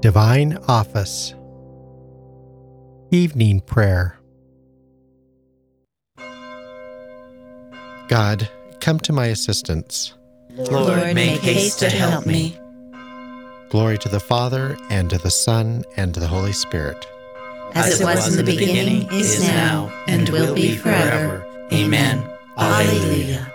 Divine Office. Evening Prayer. God, come to my assistance. Lord, make haste to help me. Glory to the Father, and to the Son, and to the Holy Spirit. As it was in the beginning, is now, and will be forever. Amen. Alleluia.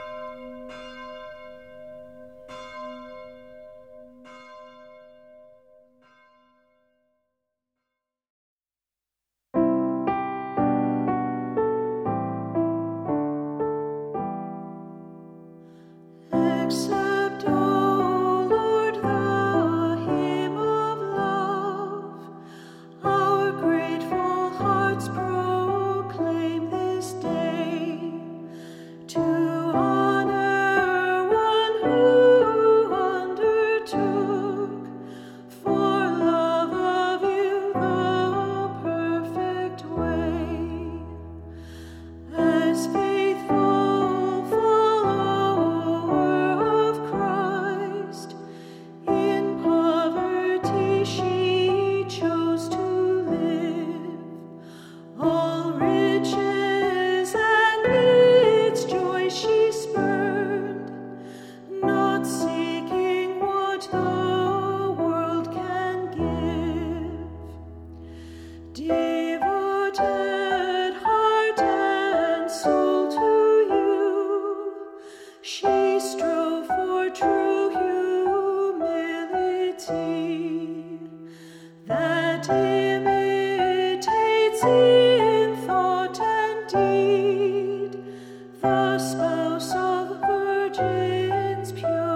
Accept, O Lord, the hymn of love. Our grateful hearts proclaim this day to honor one who undertook for love of you the perfect way. As faithful follower of Christ, in poverty she chose to live. All riches and its joy she spurned, not seeking what the world can give. Devoted heart and soul to you, she strove for true humility that imitates in thought and deed the spouse of virgins'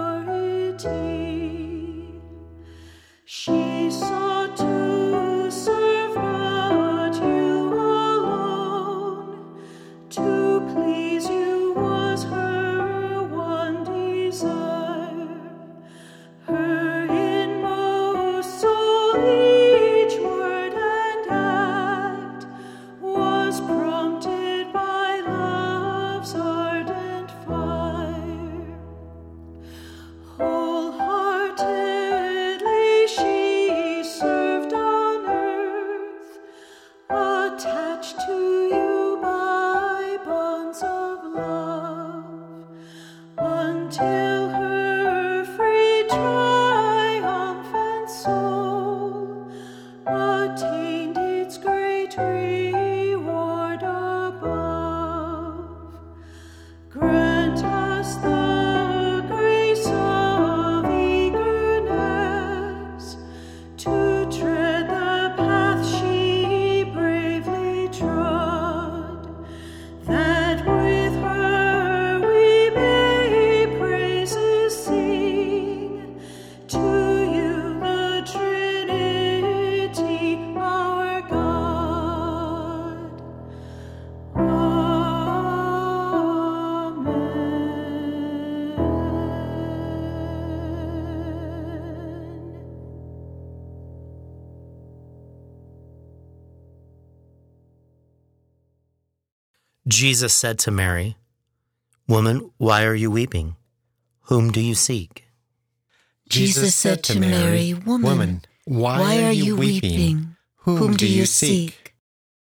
purity. She sought to serve but you alone. To please you was her one desire. Her inmost soul, each word and act was prompted by love's ardent fire. Wholeheartedly she served on earth, attached to you by bonds of love, until her free triumphant soul attained its great reward above. Grant us the grace of eagerness to tread the path she bravely trod, that with her we may praises sing to you, the Trinity, our God. Amen. Jesus said to Mary, "Woman, why are you weeping? Whom do you seek?" Jesus said to Mary, Woman, why are you weeping? Whom do you seek?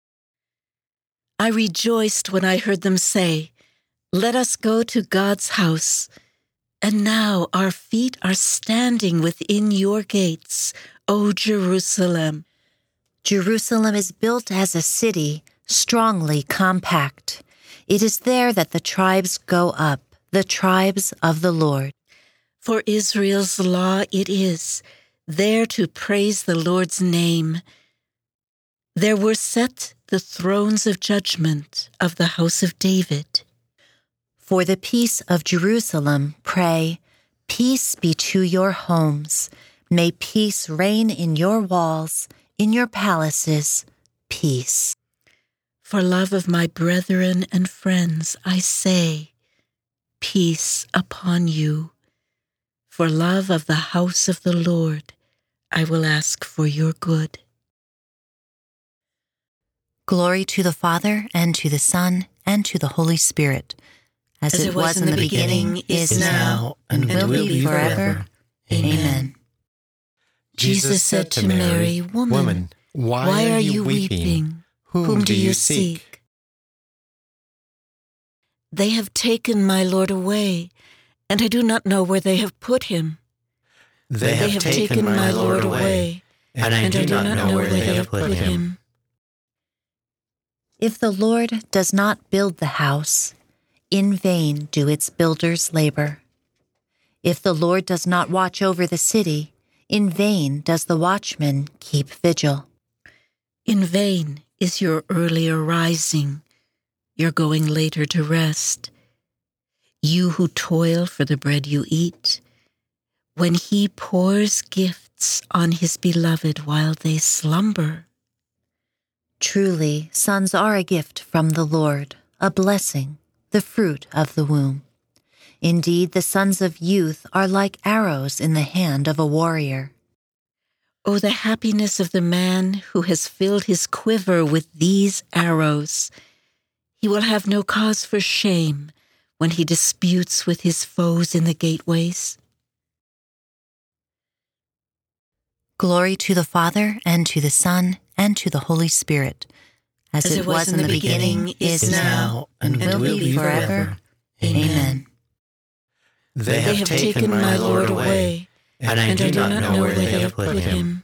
I rejoiced when I heard them say, "Let us go to God's house." And now our feet are standing within your gates, O Jerusalem. Jerusalem is built as a city, strongly compact. It is there that the tribes go up, the tribes of the Lord. For Israel's law it is, there to praise the Lord's name. There were set the thrones of judgment of the house of David. For the peace of Jerusalem, pray, peace be to your homes. May peace reign in your walls, in your palaces, peace. For love of my brethren and friends, I say, peace upon you. For love of the house of the Lord, I will ask for your good. Glory to the Father, and to the Son, and to the Holy Spirit, as it was in the beginning, is now, and will be forever. Amen. Jesus said to Mary, Woman, why are you weeping? Whom do you seek? They have taken my Lord away, and I do not know where they have put him. They have taken my Lord away, and I do not know where they have put him. If the Lord does not build the house, in vain do its builders labor. If the Lord does not watch over the city, in vain does the watchman keep vigil. In vain is your earlier rising, your going later to rest. You who toil for the bread you eat, when he pours gifts on his beloved while they slumber. Truly, sons are a gift from the Lord, a blessing, the fruit of the womb. Indeed, the sons of youth are like arrows in the hand of a warrior. Oh, the happiness of the man who has filled his quiver with these arrows. He will have no cause for shame when he disputes with his foes in the gateways. Glory to the Father, and to the Son, and to the Holy Spirit, as it was in the beginning, is now, and will be forever. Amen. They have taken my Lord away, and I do not know where they have put him.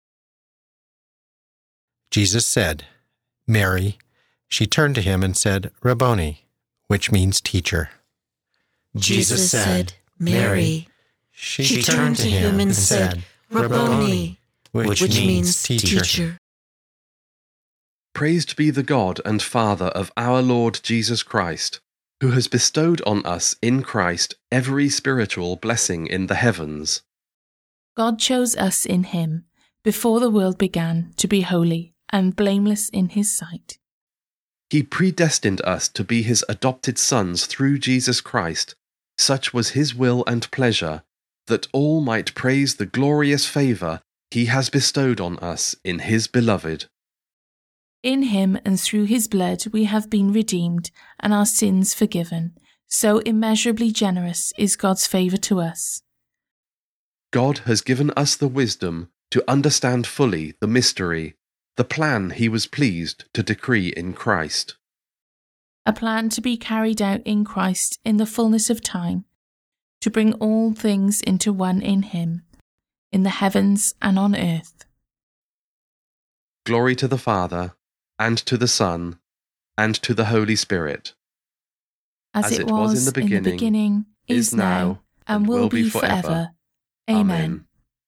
Jesus said, Mary. She turned to him and said, Rabboni, which means teacher. Jesus said, Mary. She turned to him and said, Rabboni, which means teacher. Praised be the God and Father of our Lord Jesus Christ, who has bestowed on us in Christ every spiritual blessing in the heavens. God chose us in him, before the world began, to be holy and blameless in his sight. He predestined us to be his adopted sons through Jesus Christ. Such was his will and pleasure, that all might praise the glorious favour he has bestowed on us in his beloved. In him and through his blood we have been redeemed and our sins forgiven. So immeasurably generous is God's favour to us. God has given us the wisdom to understand fully the mystery, the plan he was pleased to decree in Christ. A plan to be carried out in Christ in the fullness of time, to bring all things into one in him, in the heavens and on earth. Glory to the Father, and to the Son, and to the Holy Spirit. As it was in the beginning, is now, and will be forever. Amen.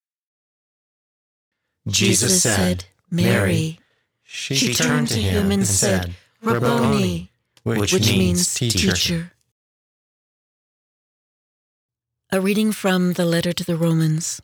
Jesus said, Mary. She turned to him and said, Rabboni, which means teacher. A reading from the letter to the Romans.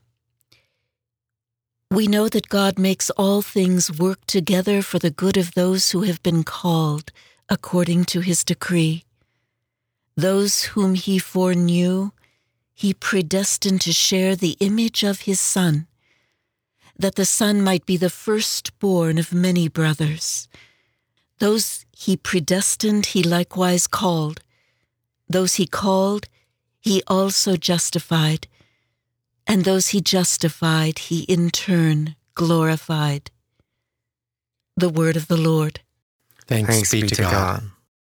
We know that God makes all things work together for the good of those who have been called according to his decree. Those whom he foreknew, he predestined to share the image of his Son, that the Son might be the firstborn of many brothers. Those he predestined, he likewise called. Those he called, he also justified. And those he justified, he in turn glorified. The word of the Lord. Thanks be to God.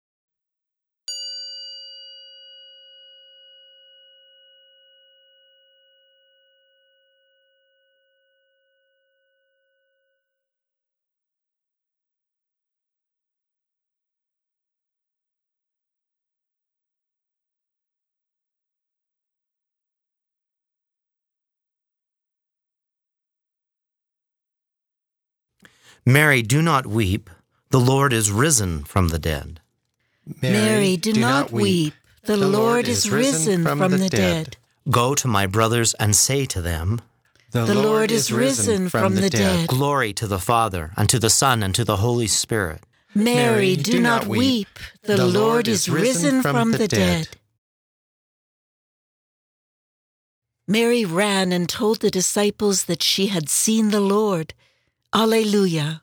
Mary, do not weep. The Lord is risen from the dead. Mary, do not weep. The Lord is risen from the dead. Go to my brothers and say to them, The Lord is risen from the dead. Glory to the Father, and to the Son, and to the Holy Spirit. Mary, do not weep. The Lord is risen from the dead. Mary ran and told the disciples that she had seen the Lord. Alleluia.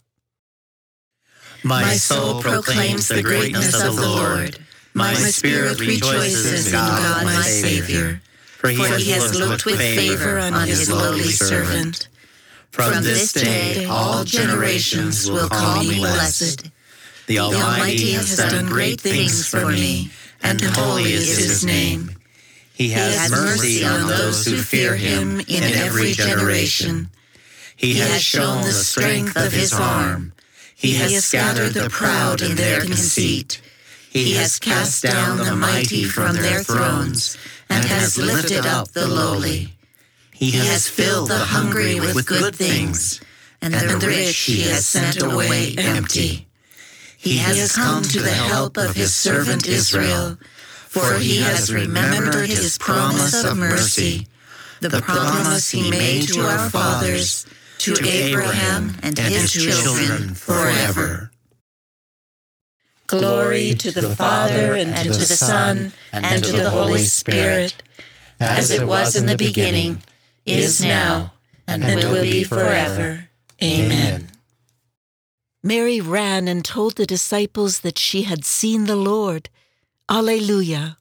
My soul proclaims the greatness of the Lord. My spirit rejoices in God my Savior, for he has looked with favor on his lowly servant. From this day all generations will call me blessed. The Almighty has done great things for me, and holy is his name. He has mercy on those who fear him in every generation. He has shown the strength of his arm. He has scattered the proud in their conceit. He has cast down the mighty from their thrones, and has lifted up the lowly. He has filled the hungry with good things, and the rich he has sent away empty. He has come to the help of his servant Israel, for he has remembered his promise of mercy, the promise he made to our fathers, to Abraham and his children forever. Glory to the Father, and to the Son, and to the Holy Spirit, as it was in the beginning, is now, and will be forever. Amen. Mary ran and told the disciples that she had seen the Lord. Alleluia.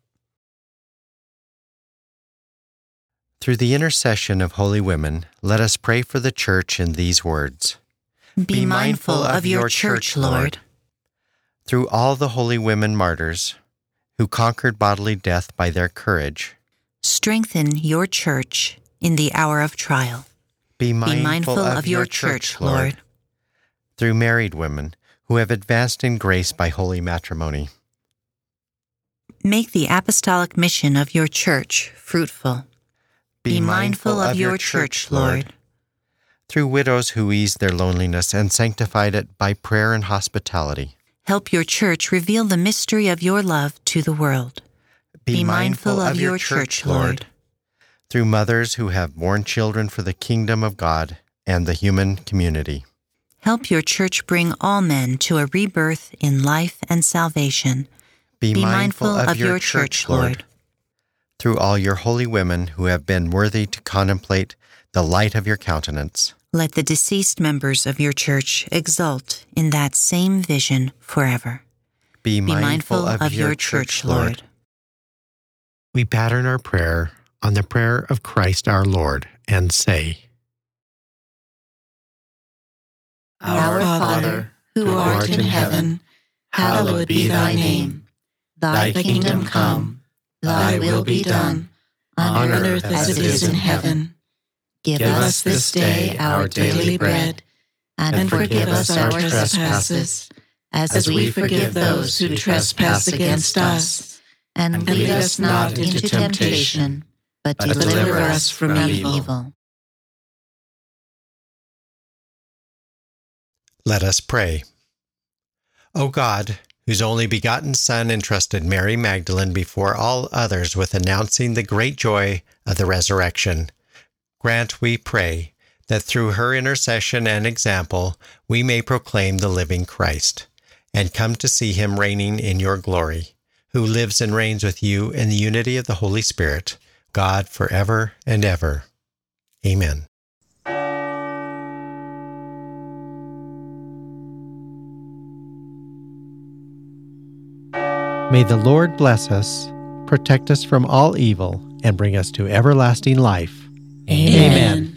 Through the intercession of holy women, let us pray for the Church in these words. Be mindful of your Church, Lord. Through all the holy women martyrs, who conquered bodily death by their courage, Strengthen your Church in the hour of trial. be Be mindful of your Church, Lord. Through married women, who have advanced in grace by holy matrimony, Make the apostolic mission of your Church fruitful. Be mindful of your Church, Lord. Through widows who eased their loneliness and sanctified it by prayer and hospitality, Help your Church reveal the mystery of your love to the world. Be mindful of your Church, Lord. Through mothers who have borne children for the kingdom of God and the human community, Help your Church bring all men to a rebirth in life and salvation. be mindful of your Church, Lord. Through all your holy women who have been worthy to contemplate the light of your countenance, Let the deceased members of your Church exult in that same vision forever. be Be mindful of your Church, Lord. We pattern our prayer on the prayer of Christ our Lord and say, Our Father, who art in heaven, hallowed be thy name. Thy kingdom come, thy will be done, on earth as it is in heaven. Give us this day our daily bread, and forgive us our trespasses, as we forgive those who trespass against us. And lead us not into temptation, but deliver us from evil. Let us pray. O God, whose only begotten Son entrusted Mary Magdalene before all others with announcing the great joy of the resurrection, grant, we pray, that through her intercession and example we may proclaim the living Christ, and come to see him reigning in your glory, who lives and reigns with you in the unity of the Holy Spirit, God forever and ever. Amen. May the Lord bless us, protect us from all evil, and bring us to everlasting life. Amen.